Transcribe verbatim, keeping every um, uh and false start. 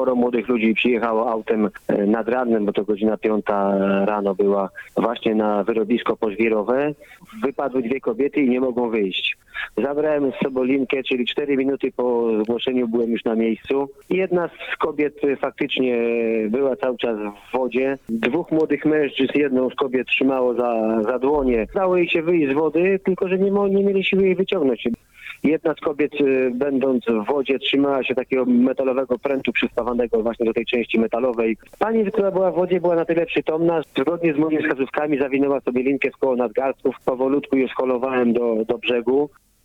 sporo młodych ludzi przyjechało autem nad ranem, bo to godzina piąta rano była, właśnie na wyrobisko pożwirowe. Wypadły dwie kobiety i nie mogą wyjść. Zabrałem z sobą linkę, czyli cztery minuty po zgłoszeniu byłem już na miejscu. Jedna z kobiet faktycznie była cały czas w wodzie. Dwóch młodych mężczyzn, jedną z kobiet trzymało za, za dłonie. Dało jej się wyjść z wody, tylko że nie, mo- nie mieli siły jej wyciągnąć. Jedna z kobiet, będąc w wodzie, trzymała się takiego metalowego prętu przyspawanego właśnie do tej części metalowej. Pani, która była w wodzie, była na tyle przytomna, zgodnie z moimi wskazówkami zawinęła sobie linkę w koło nadgarstków. Powolutku ją scholowałem do, do brzegu.